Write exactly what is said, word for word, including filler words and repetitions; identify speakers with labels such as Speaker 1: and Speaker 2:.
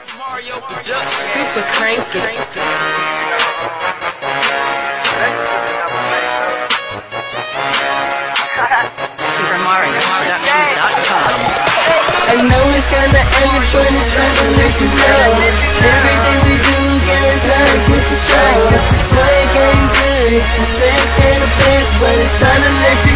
Speaker 1: Super cranky. Super Mario Productions dot com.
Speaker 2: I know it's kinda early, but it's time to let you know. Everything we do, yeah, it's not good for show. So it ain't good, the sex ain't the best, but it's time to let you